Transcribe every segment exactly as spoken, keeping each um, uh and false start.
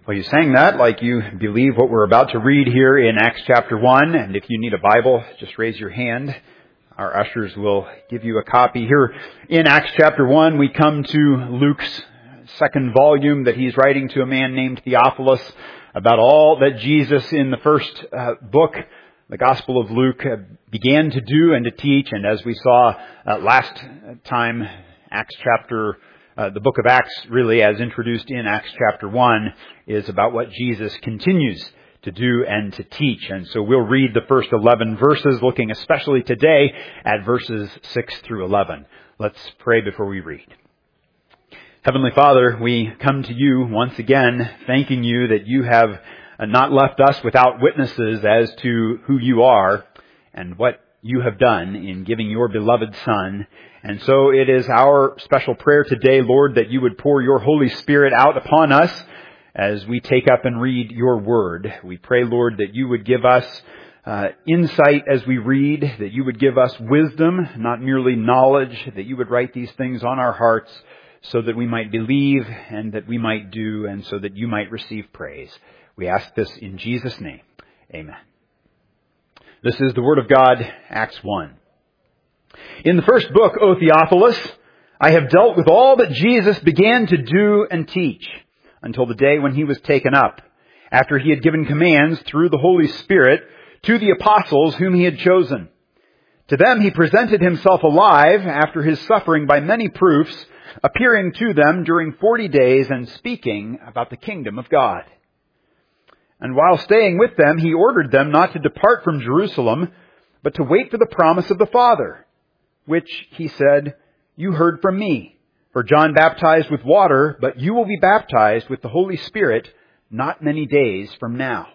Well, you sang that like you believe what we're about to read here in Acts chapter one. And if you need a Bible, just raise your hand. Our ushers will give you a copy. Here in Acts chapter one, we come to Luke's second volume that he's writing to a man named Theophilus about all that Jesus in the first uh, book, the Gospel of Luke, uh, began to do and to teach. And as we saw uh, last time, Acts chapter Uh, the book of Acts, really, as introduced in Acts chapter one, is about what Jesus continues to do and to teach. And so we'll read the first eleven verses, looking especially today at verses six through eleven. Let's pray before we read. Heavenly Father, we come to you once again, thanking you that you have not left us without witnesses as to who you are and what you have done in giving your beloved Son. And so it is our special prayer today, Lord, that you would pour your Holy Spirit out upon us as we take up and read your word. We pray, Lord, that you would give us uh, insight as we read, that you would give us wisdom, not merely knowledge, that you would write these things on our hearts so that we might believe and that we might do and so that you might receive praise. We ask this in Jesus' name. Amen. This is the Word of God, Acts one. In the first book, O Theophilus, I have dealt with all that Jesus began to do and teach until the day when he was taken up, after he had given commands through the Holy Spirit to the apostles whom he had chosen. To them he presented himself alive after his suffering by many proofs, appearing to them during forty days and speaking about the kingdom of God. And while staying with them, he ordered them not to depart from Jerusalem, but to wait for the promise of the Father, which, he said, you heard from me. For John baptized with water, but you will be baptized with the Holy Spirit not many days from now.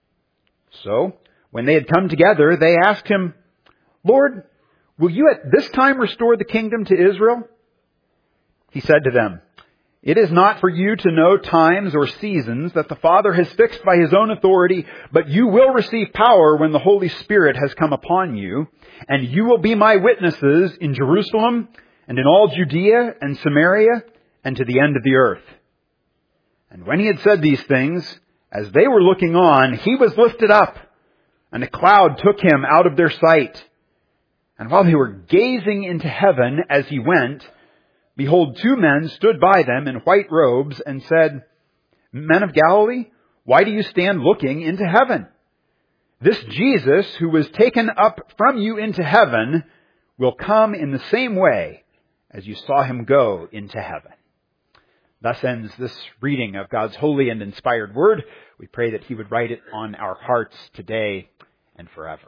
So, when they had come together, they asked him, Lord, will you at this time restore the kingdom to Israel? He said to them, it is not for you to know times or seasons that the Father has fixed by his own authority, but you will receive power when the Holy Spirit has come upon you, and you will be my witnesses in Jerusalem and in all Judea and Samaria and to the end of the earth. And when he had said these things, as they were looking on, he was lifted up, and a cloud took him out of their sight. And while they were gazing into heaven as he went, behold, two men stood by them in white robes and said, Men of Galilee, why do you stand looking into heaven? This Jesus, who was taken up from you into heaven, will come in the same way as you saw him go into heaven. Thus ends this reading of God's holy and inspired word. We pray that he would write it on our hearts today and forever.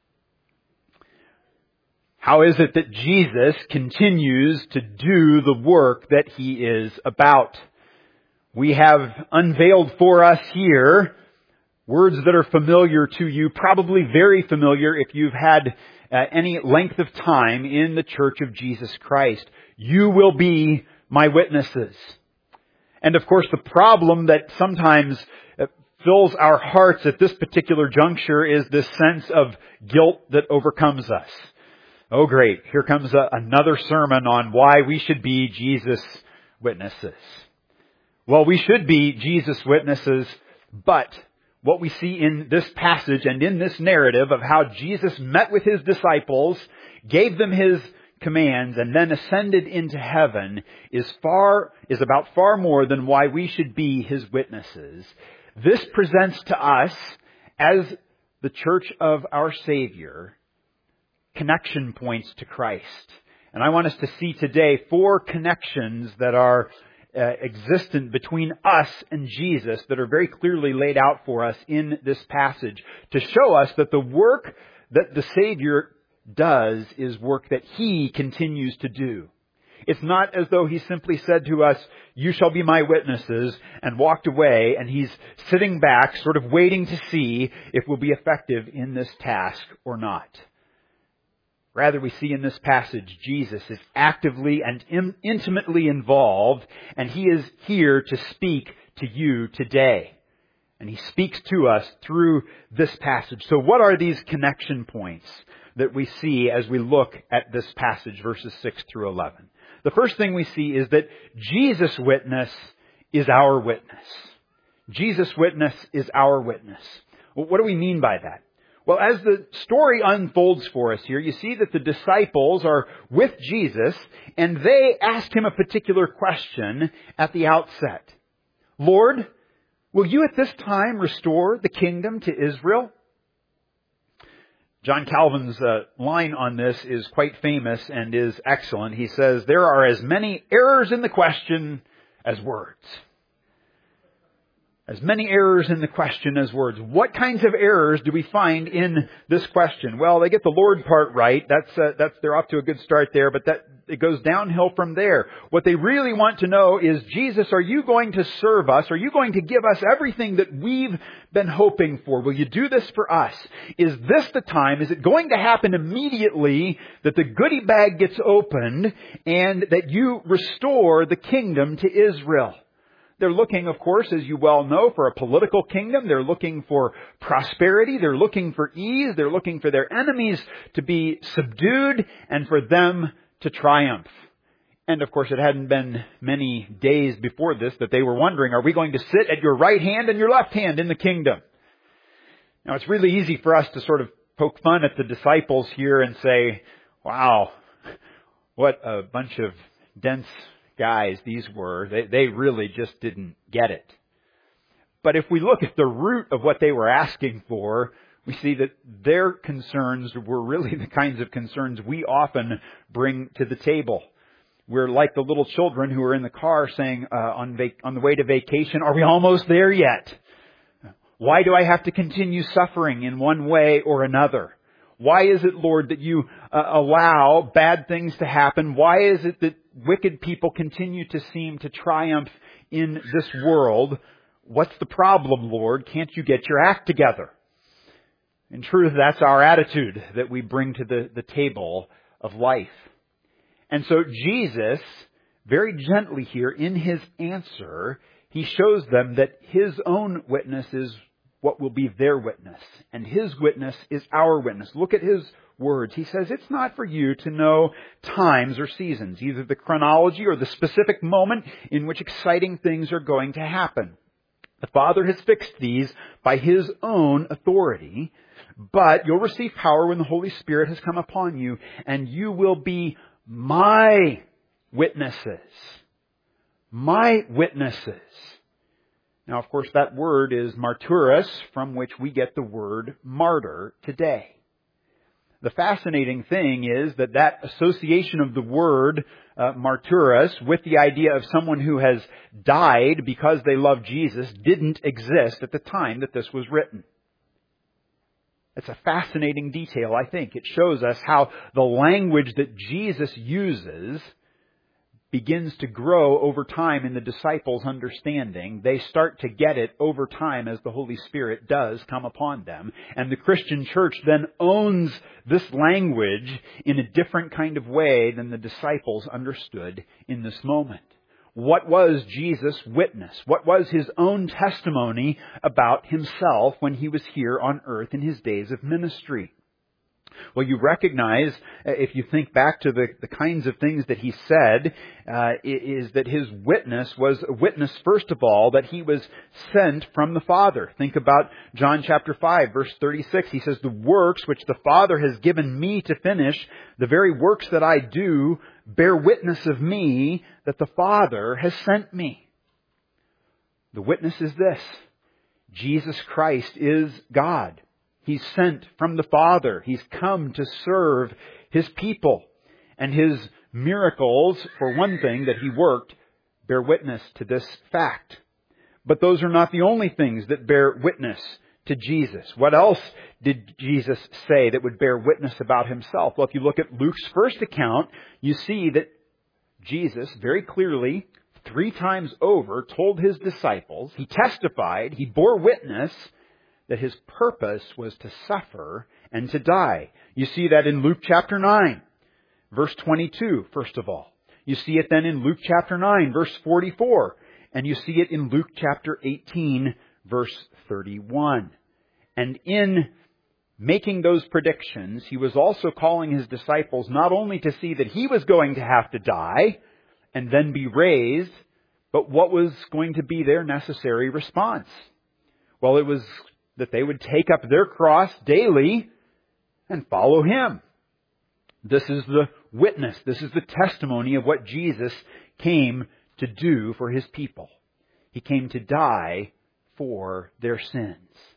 How is it that Jesus continues to do the work that he is about? We have unveiled for us here words that are familiar to you, probably very familiar if you've had uh, any length of time in the Church of Jesus Christ. You will be my witnesses. And of course, the problem that sometimes uh, fills our hearts at this particular juncture is this sense of guilt that overcomes us. Oh, great. Here comes a, another sermon on why we should be Jesus' witnesses. Well, we should be Jesus' witnesses, but what we see in this passage and in this narrative of how Jesus met with his disciples, gave them his commands, and then ascended into heaven is far, is about far more than why we should be his witnesses. This presents to us, as the church of our Savior, connection points to Christ. And I want us to see today four connections that are uh, existent between us and Jesus that are very clearly laid out for us in this passage to show us that the work that the Savior does is work that he continues to do. It's not as though he simply said to us, you shall be my witnesses, and walked away, and he's sitting back, sort of waiting to see if we'll be effective in this task or not. Rather, we see in this passage, Jesus is actively and in, intimately involved, and he is here to speak to you today. And he speaks to us through this passage. So what are these connection points that we see as we look at this passage, verses six through eleven? The first thing we see is that Jesus' witness is our witness. Jesus' witness is our witness. Well, what do we mean by that? Well, as the story unfolds for us here, you see that the disciples are with Jesus, and they ask him a particular question at the outset. Lord, will you at this time restore the kingdom to Israel? John Calvin's uh, line on this is quite famous and is excellent. He says, there are as many errors in the question as words. As many errors in the question as words. What kinds of errors do we find in this question? Well, they get the Lord part right. That's uh, that's they're off to a good start there, but that it goes downhill from there. What they really want to know is, Jesus, are you going to serve us? Are you going to give us everything that we've been hoping for? Will you do this for us? Is this the time? Is it going to happen immediately that the goodie bag gets opened and that you restore the kingdom to Israel? They're looking, of course, as you well know, for a political kingdom. They're looking for prosperity. They're looking for ease. They're looking for their enemies to be subdued and for them to triumph. And, of course, it hadn't been many days before this that they were wondering, are we going to sit at your right hand and your left hand in the kingdom? Now, it's really easy for us to sort of poke fun at the disciples here and say, wow, what a bunch of dense guys these were. They, they really just didn't get it. But if we look at the root of what they were asking for, we see that their concerns were really the kinds of concerns we often bring to the table. We're like the little children who are in the car saying uh, on, vac- on the way to vacation, are we almost there yet? Why do I have to continue suffering in one way or another? Why is it, Lord, that you uh, allow bad things to happen? Why is it that wicked people continue to seem to triumph in this world? What's the problem, Lord? Can't you get your act together? In truth, that's our attitude that we bring to the, the table of life. And so Jesus, very gently here in his answer, he shows them that his own witness is what will be their witness. And his witness is our witness. Look at his words. He says, it's not for you to know times or seasons, either the chronology or the specific moment in which exciting things are going to happen. The Father has fixed these by his own authority, but you'll receive power when the Holy Spirit has come upon you, and you will be my witnesses. My witnesses. Now, of course, that word is martyros, from which we get the word martyr today. The fascinating thing is that that association of the word uh, martyros with the idea of someone who has died because they love Jesus didn't exist at the time that this was written. It's a fascinating detail, I think. It shows us how the language that Jesus uses begins to grow over time in the disciples' understanding. They start to get it over time as the Holy Spirit does come upon them. And the Christian church then owns this language in a different kind of way than the disciples understood in this moment. What was Jesus' witness? What was his own testimony about himself when he was here on earth in his days of ministry? Well, you recognize, if you think back to the, the kinds of things that he said, uh, is that his witness was a witness, first of all, that he was sent from the Father. Think about John chapter five, verse thirty-six. He says, the works which the Father has given me to finish, the very works that I do, bear witness of me that the Father has sent me. The witness is this: Jesus Christ is God. He's sent from the Father. He's come to serve his people. And his miracles, for one thing, that he worked, bear witness to this fact. But those are not the only things that bear witness to Jesus. What else did Jesus say that would bear witness about himself? Well, if you look at Luke's first account, you see that Jesus very clearly, three times over, told his disciples, he testified, he bore witness that his purpose was to suffer and to die. You see that in Luke chapter nine, verse twenty-two, first of all. You see it then in Luke chapter nine, verse forty-four. And you see it in Luke chapter eighteen, verse thirty-one. And in making those predictions, he was also calling his disciples not only to see that he was going to have to die and then be raised, But what was going to be their necessary response? Well, it was that they would take up their cross daily and follow Him. This is the witness. This is the testimony of what Jesus came to do for His people. He came to die for their sins.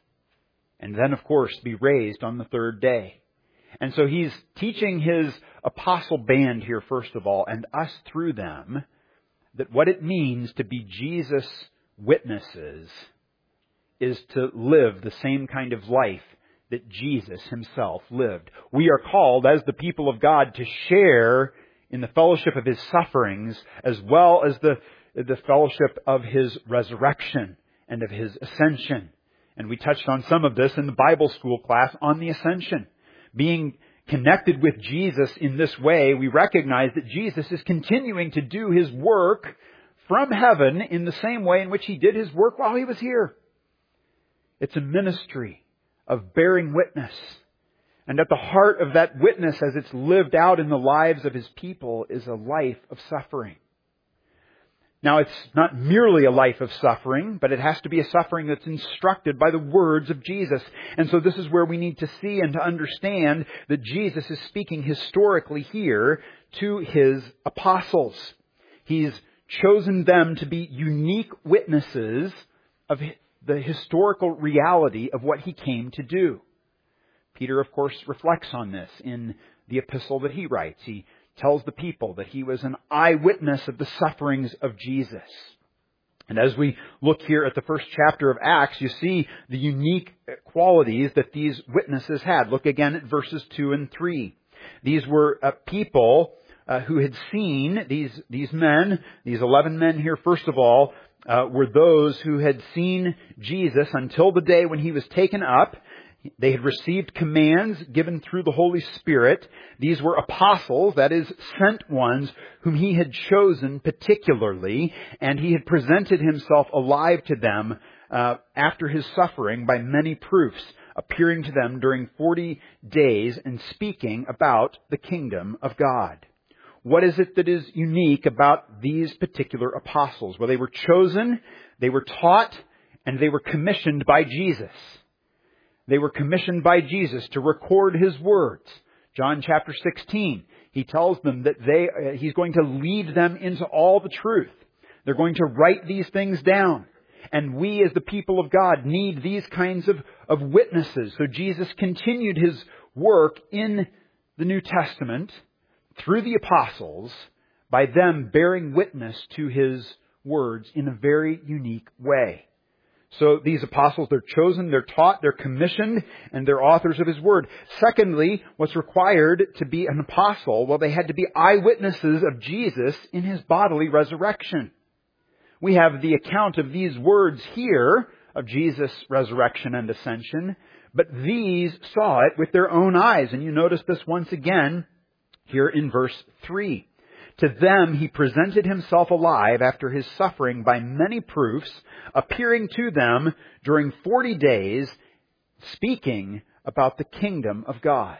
And then, of course, be raised on the third day. And so He's teaching His apostle band here, first of all, and us through them, that what it means to be Jesus' witnesses is to live the same kind of life that Jesus Himself lived. We are called, as the people of God, to share in the fellowship of His sufferings, as well as the, the fellowship of His resurrection and of His ascension. And we touched on some of this in the Bible school class on the ascension. Being connected with Jesus in this way, we recognize that Jesus is continuing to do His work from heaven in the same way in which He did His work while He was here. It's a ministry of bearing witness. And at the heart of that witness, as it's lived out in the lives of His people, is a life of suffering. Now, it's not merely a life of suffering, but it has to be a suffering that's instructed by the words of Jesus. And so this is where we need to see and to understand that Jesus is speaking historically here to His apostles. He's chosen them to be unique witnesses of the historical reality of what He came to do. Peter, of course, reflects on this in the epistle that he writes. He tells the people that he was an eyewitness of the sufferings of Jesus. And as we look here at the first chapter of Acts, you see the unique qualities that these witnesses had. Look again at verses two and three. These were uh, people uh, who had seen, these, these men, these eleven men here, first of all, uh, were those who had seen Jesus until the day when He was taken up. They had received commands given through the Holy Spirit. These were apostles, that is, sent ones, whom He had chosen particularly, and He had presented Himself alive to them uh, after His suffering by many proofs, appearing to them during forty days and speaking about the kingdom of God. What is it that is unique about these particular apostles? Well, they were chosen, they were taught, and they were commissioned by Jesus. They were commissioned by Jesus to record His words. John chapter sixteen, He tells them that they, uh, He's going to lead them into all the truth. They're going to write these things down. And we as the people of God need these kinds of, of witnesses. So Jesus continued His work in the New Testament through the apostles by them bearing witness to His words in a very unique way. So these apostles, they're chosen, they're taught, they're commissioned, and they're authors of His Word. Secondly, what's required to be an apostle? Well, they had to be eyewitnesses of Jesus in His bodily resurrection. We have the account of these words here of Jesus' resurrection and ascension, but these saw it with their own eyes. And you notice this once again here in verse three. To them He presented Himself alive after His suffering by many proofs, appearing to them during forty days, speaking about the kingdom of God.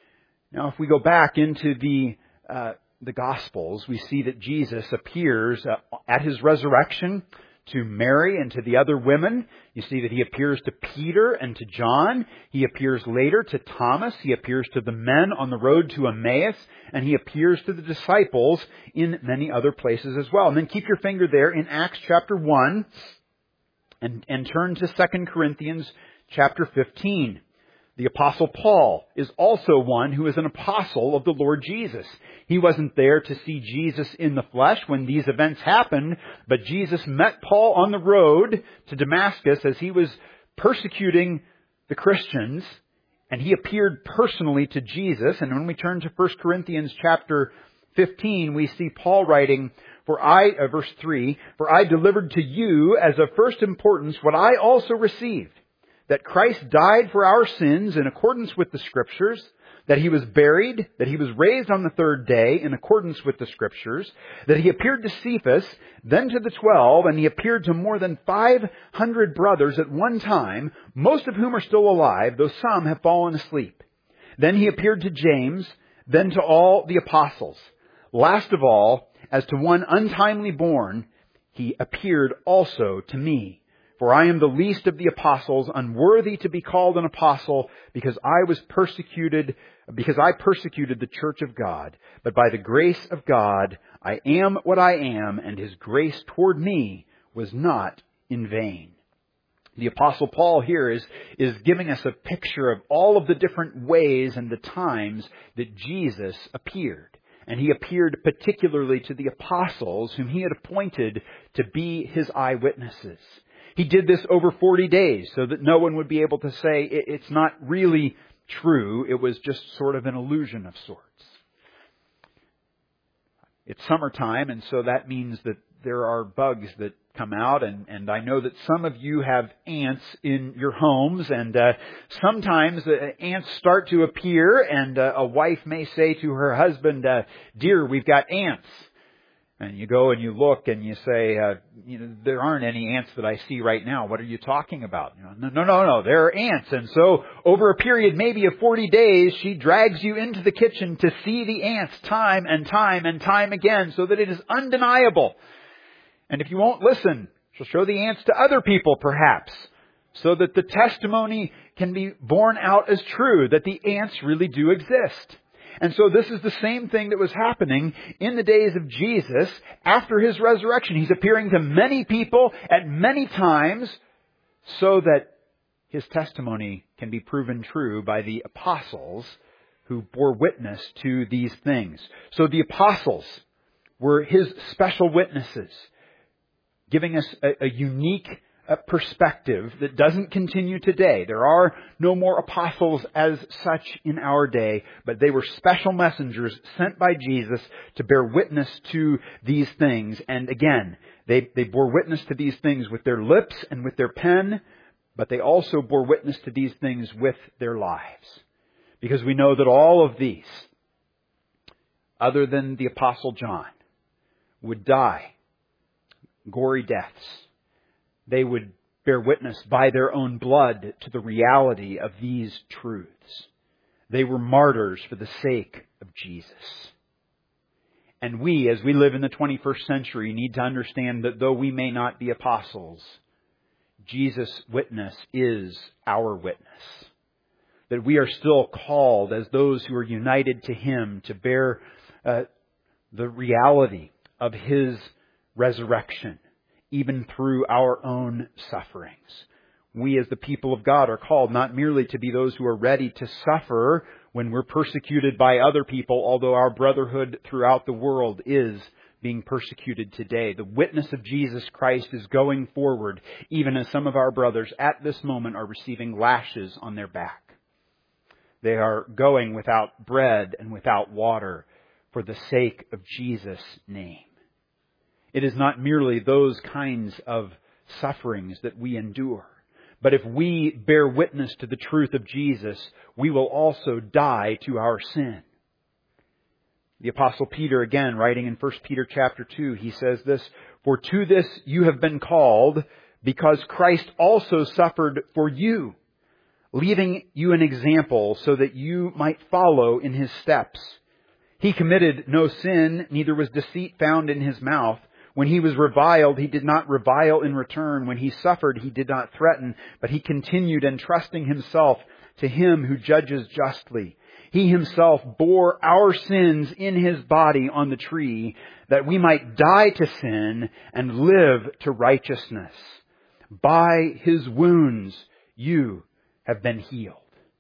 Now, if we go back into the uh, the Gospels, we see that Jesus appears uh, at His resurrection to Mary and to the other women. You see that He appears to Peter and to John. He appears later to Thomas. He appears to the men on the road to Emmaus. And He appears to the disciples in many other places as well. And then keep your finger there in Acts chapter one and, and turn to Second Corinthians chapter fifteen. The Apostle Paul is also one who is an apostle of the Lord Jesus. He wasn't there to see Jesus in the flesh when these events happened, but Jesus met Paul on the road to Damascus as he was persecuting the Christians, and he appeared personally to Jesus. And when we turn to First Corinthians chapter fifteen, we see Paul writing, For I, uh, verse three, For I delivered to you as of first importance what I also received, that Christ died for our sins in accordance with the Scriptures, that He was buried, that He was raised on the third day in accordance with the Scriptures, that He appeared to Cephas, then to the twelve, and He appeared to more than five hundred brothers at one time, most of whom are still alive, though some have fallen asleep. Then He appeared to James, then to all the apostles. Last of all, as to one untimely born, he appeared also to me. For I am the least of the apostles, unworthy to be called an apostle, because I was persecuted, because I persecuted the church of God. But by the grace of God, I am what I am, and His grace toward me was not in vain. The Apostle Paul here is, is giving us a picture of all of the different ways and the times that Jesus appeared. And He appeared particularly to the apostles whom He had appointed to be His eyewitnesses. He did this over forty days so that no one would be able to say it's not really true. It was just sort of an illusion of sorts. It's summertime, and so that means that there are bugs that come out, and, and I know that some of you have ants in your homes, and uh, sometimes uh, ants start to appear, and uh, a wife may say to her husband, uh, "Dear, we've got ants." And you go and you look and you say, uh, you know, there aren't any ants that I see right now. What are you talking about? You know, no, no, no, no, there are ants. And so over a period maybe of forty days, she drags you into the kitchen to see the ants time and time and time again so that it is undeniable. And if you won't listen, she'll show the ants to other people perhaps, so that the testimony can be borne out as true, that the ants really do exist. And so this is the same thing that was happening in the days of Jesus after His resurrection. He's appearing to many people at many times so that His testimony can be proven true by the apostles who bore witness to these things. So the apostles were His special witnesses, giving us a, a unique a perspective that doesn't continue today. There are no more apostles as such in our day, but they were special messengers sent by Jesus to bear witness to these things. And again, they, they bore witness to these things with their lips and with their pen, but they also bore witness to these things with their lives. Because we know that all of these, other than the Apostle John, would die gory deaths. They would bear witness by their own blood to the reality of these truths. They were martyrs for the sake of Jesus. And we, as we live in the twenty-first century, need to understand that though we may not be apostles, Jesus' witness is our witness. That we are still called as those who are united to Him to bear uh, the reality of His resurrection, even through our own sufferings. We as the people of God are called not merely to be those who are ready to suffer when we're persecuted by other people, although our brotherhood throughout the world is being persecuted today. The witness of Jesus Christ is going forward, even as some of our brothers at this moment are receiving lashes on their back. They are going without bread and without water for the sake of Jesus' name. It is not merely those kinds of sufferings that we endure. But if we bear witness to the truth of Jesus, we will also die to our sin. The Apostle Peter, again, writing in First Peter chapter two, he says this, "For to this you have been called, because Christ also suffered for you, leaving you an example so that you might follow in His steps. He committed no sin, neither was deceit found in His mouth. When He was reviled, He did not revile in return. When He suffered, He did not threaten, but He continued entrusting Himself to Him who judges justly. He Himself bore our sins in His body on the tree, that we might die to sin and live to righteousness. By His wounds you have been healed."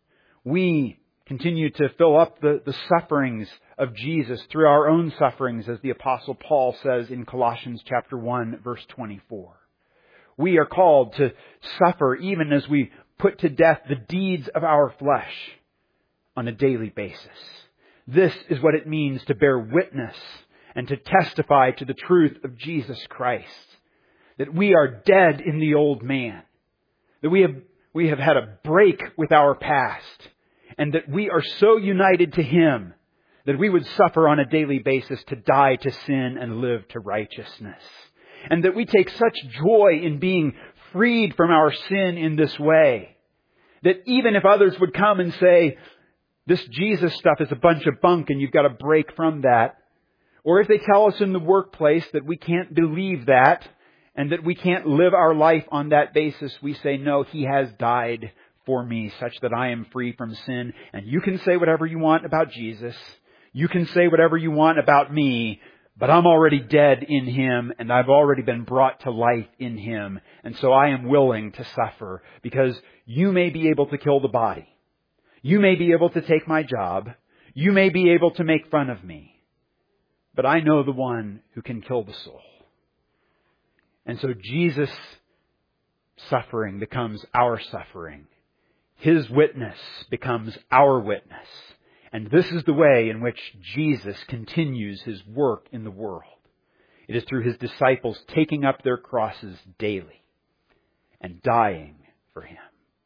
We continue to fill up the, the sufferings of Jesus through our own sufferings, as the Apostle Paul says in Colossians chapter one, verse twenty-four. We are called to suffer even as we put to death the deeds of our flesh on a daily basis. This is what it means to bear witness and to testify to the truth of Jesus Christ. That we are dead in the old man. That we have, we have had a break with our past. And that we are so united to Him that we would suffer on a daily basis to die to sin and live to righteousness. And that we take such joy in being freed from our sin in this way, that even if others would come and say, "This Jesus stuff is a bunch of bunk and you've got to break from that," or if they tell us in the workplace that we can't believe that and that we can't live our life on that basis. We say, no, He has died for me such that I am free from sin. And you can say whatever you want about Jesus. You can say whatever you want about me, but I'm already dead in Him, and I've already been brought to life in Him. And so I am willing to suffer, because you may be able to kill the body. You may be able to take my job. You may be able to make fun of me. But I know the one who can kill the soul. And so Jesus' suffering becomes our suffering. His witness becomes our witness. And this is the way in which Jesus continues His work in the world. It is through His disciples taking up their crosses daily and dying for Him.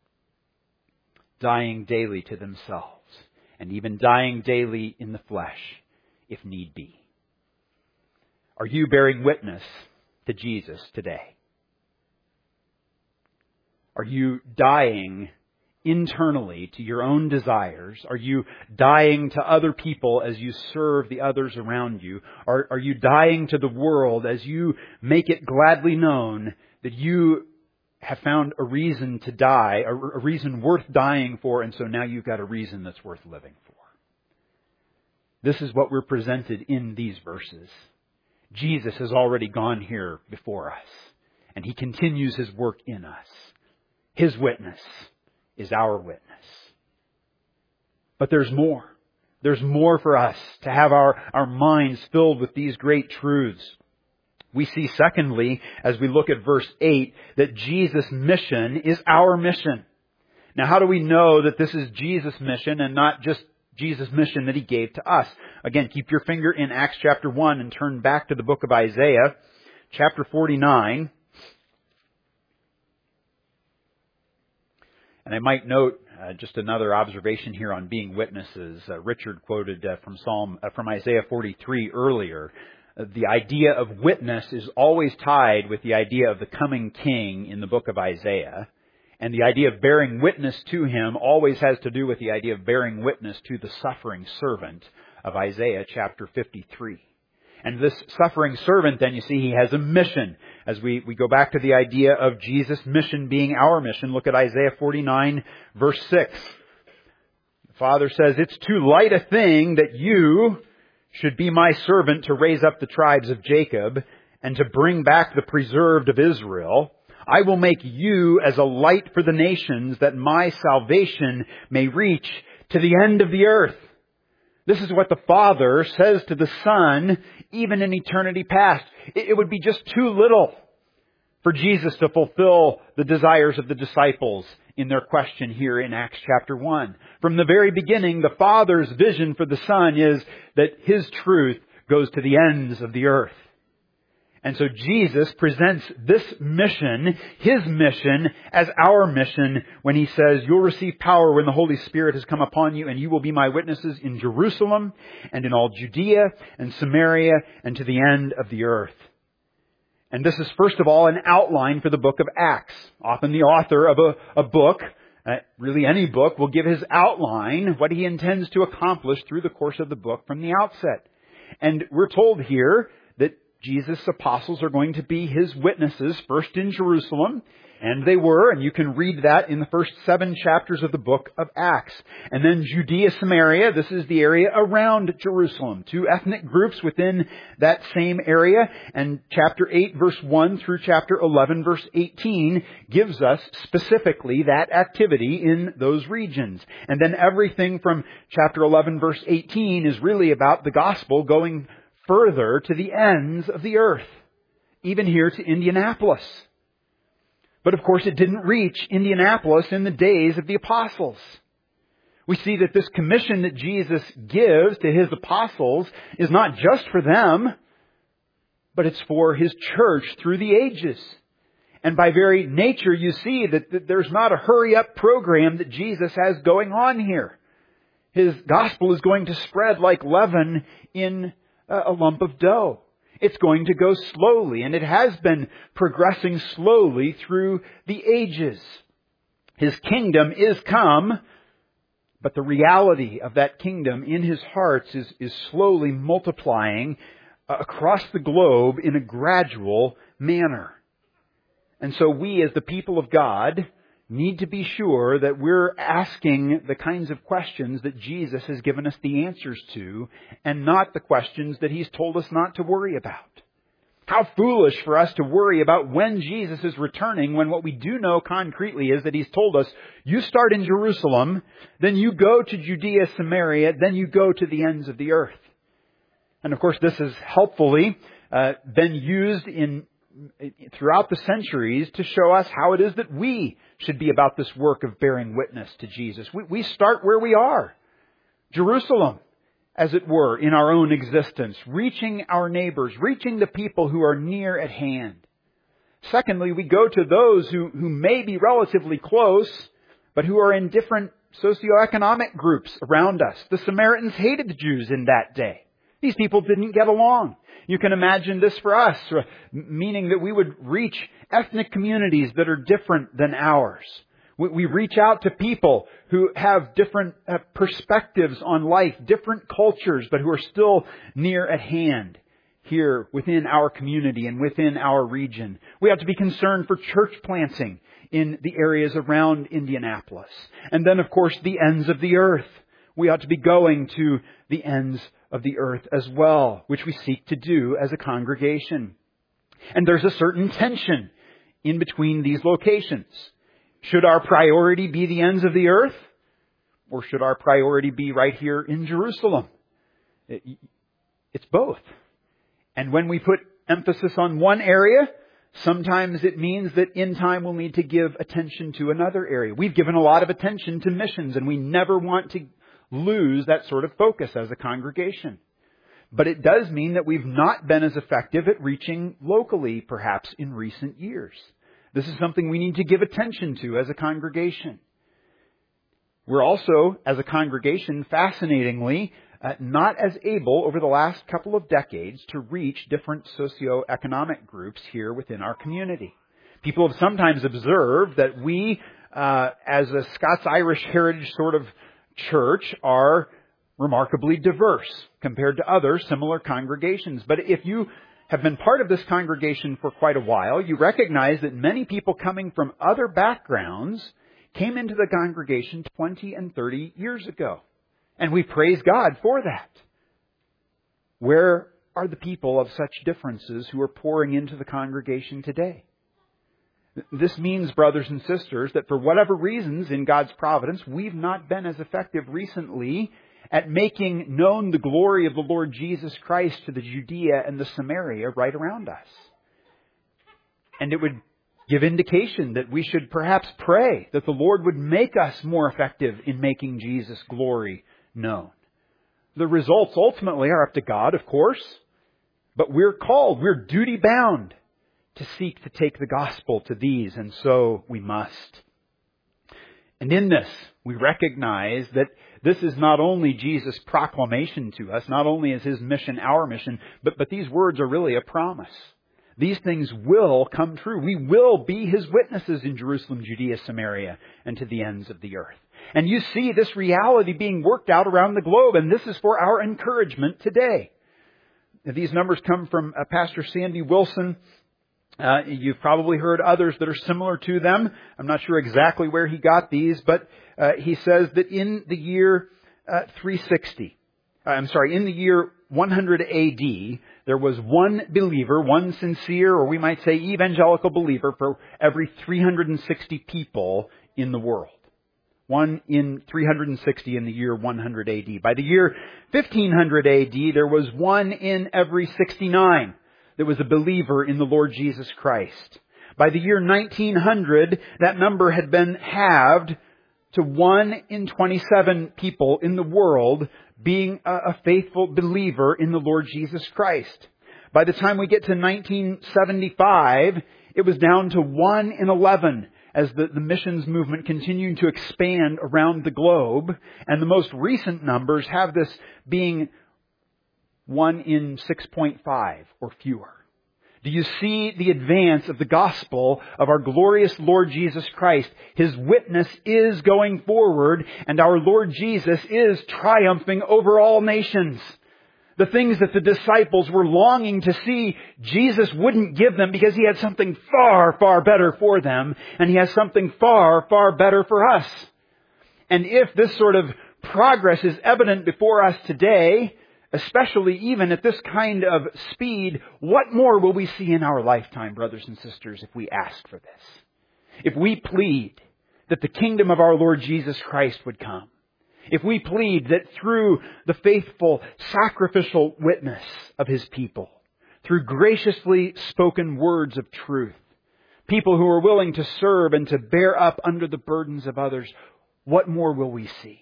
Dying daily to themselves, and even dying daily in the flesh, if need be. Are you bearing witness to Jesus today? Are you dying internally to your own desires? Are you dying to other people as you serve the others around you? Are, are you dying to the world as you make it gladly known that you have found a reason to die, a, a reason worth dying for, and so now you've got a reason that's worth living for? This is what we're presented in these verses. Jesus has already gone here before us, and He continues His work in us. His witness is our witness. But there's more. There's more for us to have our, our minds filled with these great truths. We see, secondly, as we look at verse eight, that Jesus' mission is our mission. Now, how do we know that this is Jesus' mission and not just Jesus' mission that He gave to us? Again, keep your finger in Acts chapter one and turn back to the book of Isaiah, chapter forty-nine. And I might note uh, just another observation here on being witnesses. Uh, Richard quoted uh, from Psalm uh, from Isaiah forty-three earlier. Uh, the idea of witness is always tied with the idea of the coming king in the book of Isaiah. And the idea of bearing witness to Him always has to do with the idea of bearing witness to the suffering servant of Isaiah chapter fifty-three. And this suffering servant, then, you see, he has a mission. As we, we go back to the idea of Jesus' mission being our mission, look at Isaiah forty-nine, verse six. The Father says, "It's too light a thing that you should be my servant to raise up the tribes of Jacob and to bring back the preserved of Israel. I will make you as a light for the nations, that my salvation may reach to the end of the earth." This is what the Father says to the Son, even in eternity past. It would be just too little for Jesus to fulfill the desires of the disciples in their question here in Acts chapter one. From the very beginning, the Father's vision for the Son is that His truth goes to the ends of the earth. And so Jesus presents this mission, His mission, as our mission when He says, "You'll receive power when the Holy Spirit has come upon you, and you will be my witnesses in Jerusalem and in all Judea and Samaria and to the end of the earth." And this is, first of all, an outline for the book of Acts. Often the author of a, a book, uh, really any book, will give his outline, what he intends to accomplish through the course of the book from the outset. And we're told here that Jesus' apostles are going to be His witnesses, first in Jerusalem, and they were, and you can read that in the first seven chapters of the book of Acts. And then Judea, Samaria, this is the area around Jerusalem, two ethnic groups within that same area. And chapter eight, verse one through chapter eleven, verse eighteen gives us specifically that activity in those regions. And then everything from chapter eleven, verse eighteen is really about the gospel going further to the ends of the earth, even here to Indianapolis. But of course, it didn't reach Indianapolis in the days of the apostles. We see that this commission that Jesus gives to His apostles is not just for them, but it's for His church through the ages. And by very nature, you see that, that there's not a hurry-up program that Jesus has going on here. His gospel is going to spread like leaven in a lump of dough. It's going to go slowly, and it has been progressing slowly through the ages. His kingdom is come, but the reality of that kingdom in His hearts is, is slowly multiplying across the globe in a gradual manner. And so we, as the people of God, need to be sure that we're asking the kinds of questions that Jesus has given us the answers to, and not the questions that He's told us not to worry about. How foolish for us to worry about when Jesus is returning, when what we do know concretely is that He's told us, you start in Jerusalem, then you go to Judea, Samaria, then you go to the ends of the earth. And of course, this has helpfully uh, been used in throughout the centuries to show us how it is that we should be about this work of bearing witness to Jesus. We, we start where we are. Jerusalem, as it were, in our own existence, reaching our neighbors, reaching the people who are near at hand. Secondly, we go to those who, who may be relatively close, but who are in different socioeconomic groups around us. The Samaritans hated the Jews in that day. These people didn't get along. You can imagine this for us, meaning that we would reach ethnic communities that are different than ours. We reach out to people who have different perspectives on life, different cultures, but who are still near at hand here within our community and within our region. We have to be concerned for church planting in the areas around Indianapolis. And then, of course, the ends of the earth. We ought to be going to the ends of the earth as well, which we seek to do as a congregation. And there's a certain tension in between these locations. Should our priority be the ends of the earth? Or should our priority be right here in Jerusalem? It's both. And when we put emphasis on one area, sometimes it means that in time we'll need to give attention to another area. We've given a lot of attention to missions, and we never want to lose that sort of focus as a congregation. But it does mean that we've not been as effective at reaching locally, perhaps, in recent years. This is something we need to give attention to as a congregation. We're also, as a congregation, fascinatingly, uh, not as able over the last couple of decades to reach different socioeconomic groups here within our community. People have sometimes observed that we, uh, as a Scots-Irish heritage sort of church, are remarkably diverse compared to other similar congregations. But if you have been part of this congregation for quite a while, you recognize that many people coming from other backgrounds came into the congregation twenty and thirty years ago. And we praise God for that. Where are the people of such differences who are pouring into the congregation today? This means, brothers and sisters, that for whatever reasons in God's providence, we've not been as effective recently at making known the glory of the Lord Jesus Christ to the Judea and the Samaria right around us. And it would give indication that we should perhaps pray that the Lord would make us more effective in making Jesus' glory known. The results ultimately are up to God, of course, but we're called, we're duty bound to seek to take the gospel to these, and so we must. And in this, we recognize that this is not only Jesus' proclamation to us, not only is His mission our mission, but, but these words are really a promise. These things will come true. We will be His witnesses in Jerusalem, Judea, Samaria, and to the ends of the earth. And you see this reality being worked out around the globe, and this is for our encouragement today. These numbers come from uh, Pastor Sandy Wilson. Uh, you've probably heard others that are similar to them. I'm not sure exactly where he got these, but uh, he says that in the year uh, three sixty, uh, I'm sorry, in the year one hundred A D, there was one believer, one sincere, or we might say evangelical believer for every three hundred sixty people in the world. One in three hundred sixty in the year one hundred A D. By the year fifteen hundred A D, there was one in every sixty-nine. That was a believer in the Lord Jesus Christ. By the year nineteen hundred, that number had been halved to one in twenty-seven people in the world being a faithful believer in the Lord Jesus Christ. By the time we get to nineteen seventy-five, it was down to one in eleven as the, the missions movement continued to expand around the globe. And the most recent numbers have this being one in six point five or fewer. Do you see the advance of the gospel of our glorious Lord Jesus Christ? His witness is going forward, and our Lord Jesus is triumphing over all nations. The things that the disciples were longing to see, Jesus wouldn't give them because He had something far, far better for them, and He has something far, far better for us. And if this sort of progress is evident before us today, especially even at this kind of speed, what more will we see in our lifetime, brothers and sisters, if we ask for this? If we plead that the kingdom of our Lord Jesus Christ would come, if we plead that through the faithful, sacrificial witness of His people, through graciously spoken words of truth, people who are willing to serve and to bear up under the burdens of others, what more will we see?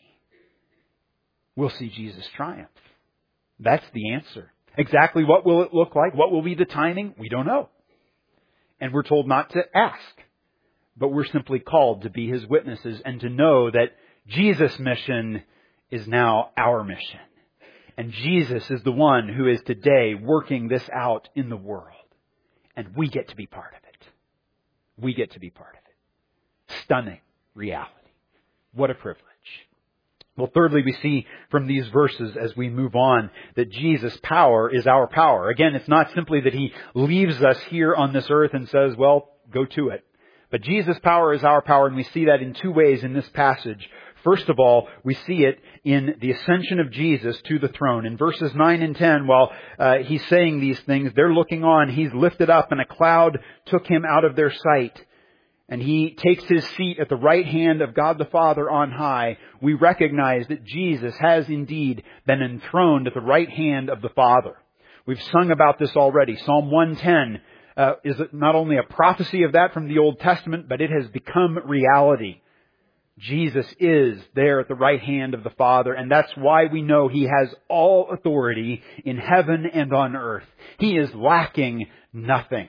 We'll see Jesus triumph. That's the answer. Exactly what will it look like? What will be the timing? We don't know. And we're told not to ask. But we're simply called to be His witnesses and to know that Jesus' mission is now our mission. And Jesus is the one who is today working this out in the world. And we get to be part of it. We get to be part of it. Stunning reality. What a privilege. Well, thirdly, we see from these verses as we move on that Jesus' power is our power. Again, it's not simply that He leaves us here on this earth and says, well, go to it. But Jesus' power is our power, and we see that in two ways in this passage. First of all, we see it in the ascension of Jesus to the throne. In verses nine and ten, while uh, He's saying these things, they're looking on. He's lifted up, and a cloud took Him out of their sight. And He takes His seat at the right hand of God the Father on high. We recognize that Jesus has indeed been enthroned at the right hand of the Father. We've sung about this already. Psalm one ten uh, is not only a prophecy of that from the Old Testament, but it has become reality. Jesus is there at the right hand of the Father, and that's why we know He has all authority in heaven and on earth. He is lacking nothing.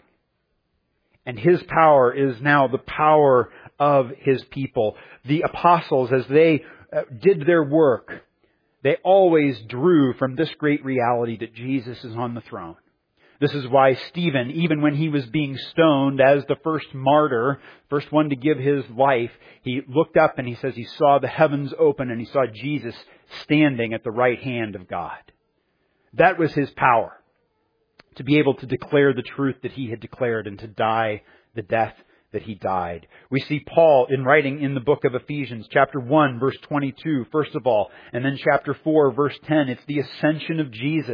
And His power is now the power of His people. The apostles, as they uh, did their work, they always drew from this great reality that Jesus is on the throne. This is why Stephen, even when he was being stoned as the first martyr, first one to give his life, he looked up and he says he saw the heavens open and he saw Jesus standing at the right hand of God. That was his power, to be able to declare the truth that he had declared and to die the death that he died. We see Paul in writing in the book of Ephesians, chapter one, verse twenty-two, first of all, and then chapter four, verse ten. It's the ascension of Jesus.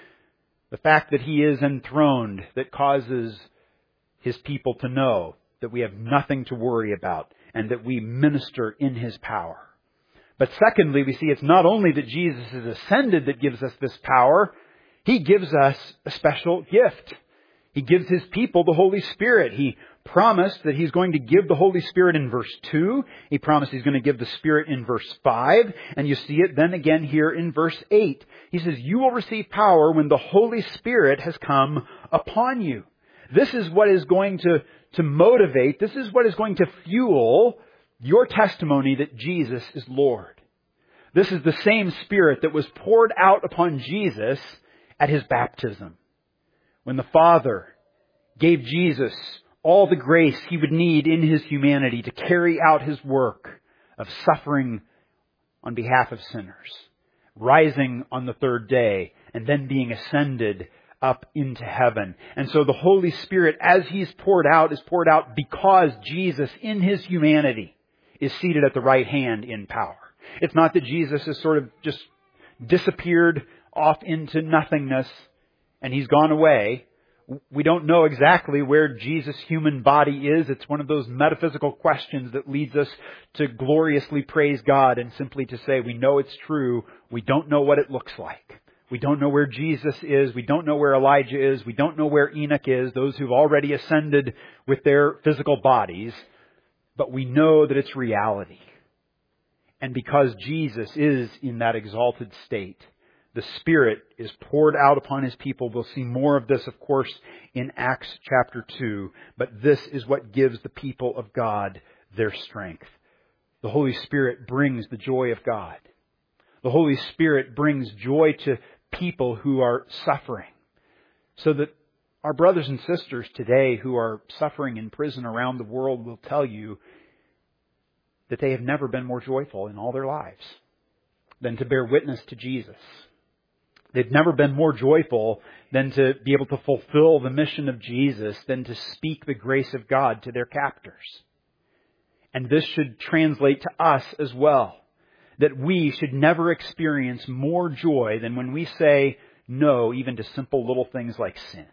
The fact that He is enthroned that causes His people to know that we have nothing to worry about and that we minister in His power. But secondly, we see it's not only that Jesus is ascended that gives us this power, He gives us a special gift. He gives His people the Holy Spirit. He promised that He's going to give the Holy Spirit in verse two. He promised He's going to give the Spirit in verse five. And you see it then again here in verse eight. He says, you will receive power when the Holy Spirit has come upon you. This is what is going to, to motivate, this is what is going to fuel your testimony that Jesus is Lord. This is the same Spirit that was poured out upon Jesus at His baptism, when the Father gave Jesus all the grace He would need in His humanity to carry out His work of suffering on behalf of sinners, rising on the third day, and then being ascended up into heaven. And so the Holy Spirit, as He's poured out, is poured out because Jesus, in His humanity, is seated at the right hand in power. It's not that Jesus has sort of just disappeared off into nothingness and He's gone away. We don't know exactly where Jesus' human body is. It's one of those metaphysical questions that leads us to gloriously praise God and simply to say, we know it's true. We don't know what it looks like. We don't know where Jesus is. We don't know where Elijah is. We don't know where Enoch is, those who've already ascended with their physical bodies. But we know that it's reality. And because Jesus is in that exalted state, the Spirit is poured out upon His people. We'll see more of this, of course, in Acts chapter two. But this is what gives the people of God their strength. The Holy Spirit brings the joy of God. The Holy Spirit brings joy to people who are suffering. So that our brothers and sisters today who are suffering in prison around the world will tell you that they have never been more joyful in all their lives than to bear witness to Jesus. They've never been more joyful than to be able to fulfill the mission of Jesus, than to speak the grace of God to their captors. And this should translate to us as well, that we should never experience more joy than when we say no even to simple little things like sin.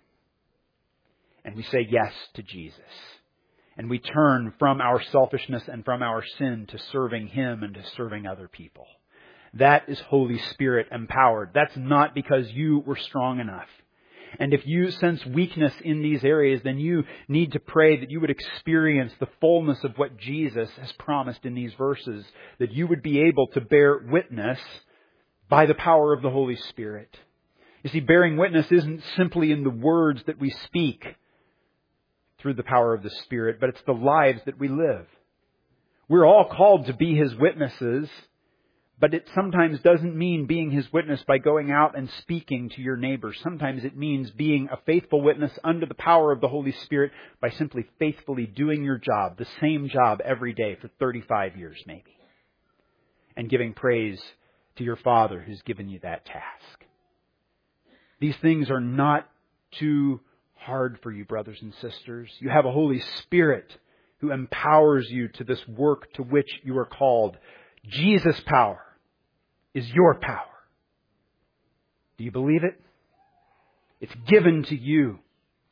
And we say yes to Jesus. And we turn from our selfishness and from our sin to serving Him and to serving other people. That is Holy Spirit empowered. That's not because you were strong enough. And if you sense weakness in these areas, then you need to pray that you would experience the fullness of what Jesus has promised in these verses, that you would be able to bear witness by the power of the Holy Spirit. You see, bearing witness isn't simply in the words that we speak through the power of the Spirit, but it's the lives that we live. We're all called to be His witnesses, but it sometimes doesn't mean being His witness by going out and speaking to your neighbors. Sometimes it means being a faithful witness under the power of the Holy Spirit by simply faithfully doing your job, the same job every day for thirty-five years maybe, and giving praise to your Father who's given you that task. These things are not too hard for you, brothers and sisters. You have a Holy Spirit who empowers you to this work to which you are called. Jesus' power is your power. Do you believe it? It's given to you.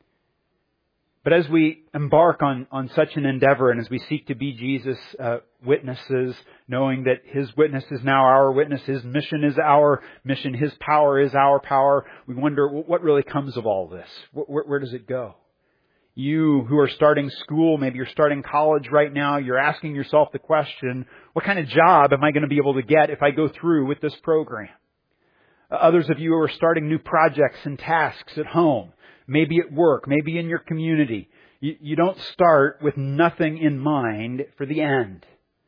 But as we embark on, on such an endeavor, and as we seek to be Jesus' uh, witnesses, knowing that His witness is now our witness, His mission is our mission, His power is our power, we wonder what really comes of all this. Where, where does it go? You who are starting school, maybe you're starting college right now, you're asking yourself the question, what kind of job am I going to be able to get if I go through with this program? Others of you who are starting new projects and tasks at home, maybe at work, maybe in your community. You, you don't start with nothing in mind for the end.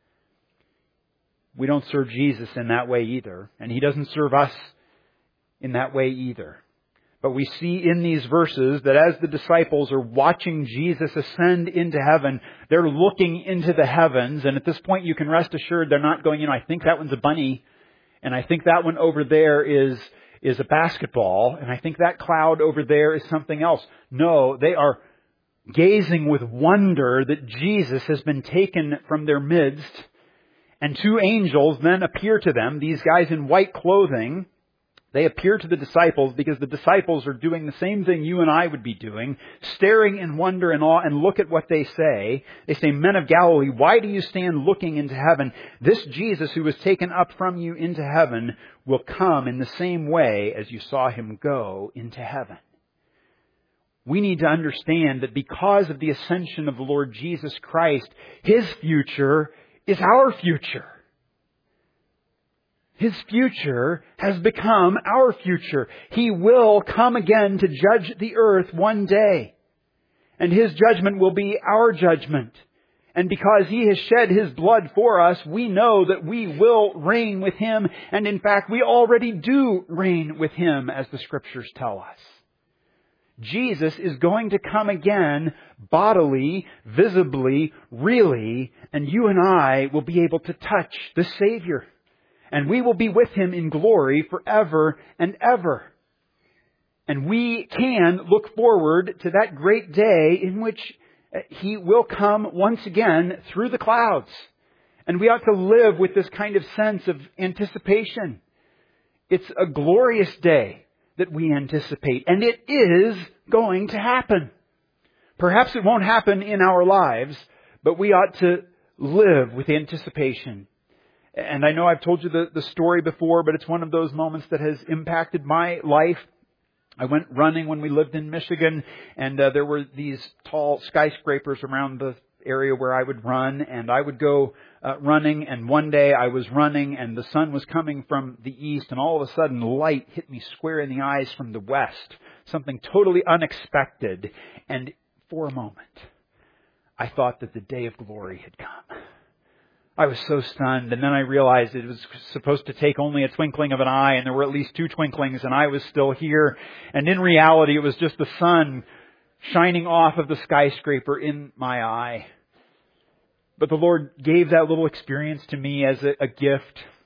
We don't serve Jesus in that way either, and He doesn't serve us in that way either. But we see in these verses that as the disciples are watching Jesus ascend into heaven, they're looking into the heavens, and at this point you can rest assured they're not going, you know, I think that one's a bunny, and I think that one over there is is a basketball, and I think that cloud over there is something else. No, they are gazing with wonder that Jesus has been taken from their midst, and two angels then appear to them, these guys in white clothing. They appear to the disciples because the disciples are doing the same thing you and I would be doing, staring in wonder and awe, and look at what they say. They say, Men of Galilee, why do you stand looking into heaven? This Jesus who was taken up from you into heaven will come in the same way as you saw Him go into heaven. We need to understand that because of the ascension of the Lord Jesus Christ, His future is our future. His future has become our future. He will come again to judge the earth one day. And His judgment will be our judgment. And because He has shed His blood for us, we know that we will reign with Him. And in fact, we already do reign with Him, as the Scriptures tell us. Jesus is going to come again bodily, visibly, really, and you and I will be able to touch the Savior. And we will be with Him in glory forever and ever. And we can look forward to that great day in which He will come once again through the clouds. And we ought to live with this kind of sense of anticipation. It's a glorious day that we anticipate. And it is going to happen. Perhaps it won't happen in our lives, but we ought to live with anticipation. And I know I've told you the, the story before, but it's one of those moments that has impacted my life. I went running when we lived in Michigan, and uh, there were these tall skyscrapers around the area where I would run, and I would go uh, running, and one day I was running, and the sun was coming from the east, and all of a sudden light hit me square in the eyes from the west, something totally unexpected, and for a moment, I thought that the day of glory had come. I was so stunned, and then I realized it was supposed to take only a twinkling of an eye, and there were at least two twinklings, and I was still here. And in reality, it was just the sun shining off of the skyscraper in my eye. But the Lord gave that little experience to me as a, a gift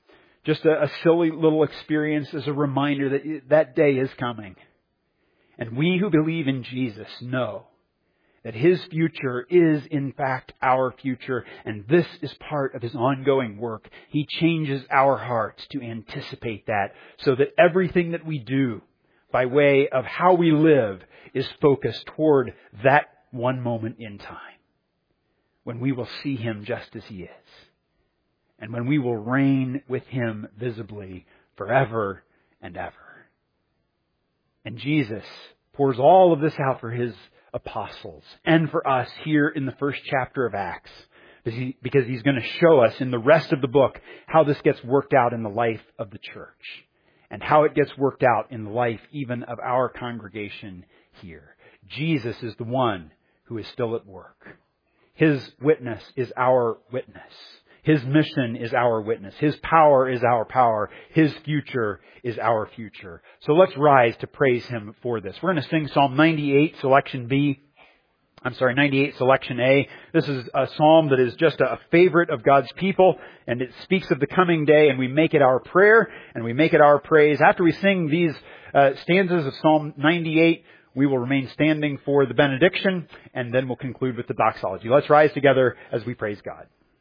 just a, a silly little experience as a reminder that that day is coming. And we who believe in Jesus know that His future is in fact our future, and this is part of His ongoing work. He changes our hearts to anticipate that, so that everything that we do by way of how we live is focused toward that one moment in time, when we will see Him just as He is, and when we will reign with Him visibly forever and ever. And Jesus pours all of this out for His apostles and for us here in the first chapter of Acts, because He's going to show us in the rest of the book how this gets worked out in the life of the church, and how it gets worked out in the life even of our congregation here. Jesus is the one who is still at work. His witness is our witness. His mission is our witness. His power is our power. His future is our future. So let's rise to praise Him for this. We're going to sing Psalm ninety-eight, selection B. I'm sorry, ninety-eight, selection A. This is a psalm that is just a favorite of God's people, and it speaks of the coming day, and we make it our prayer, and we make it our praise. After we sing these uh, stanzas of Psalm ninety-eight, we will remain standing for the benediction, and then we'll conclude with the doxology. Let's rise together as we praise God.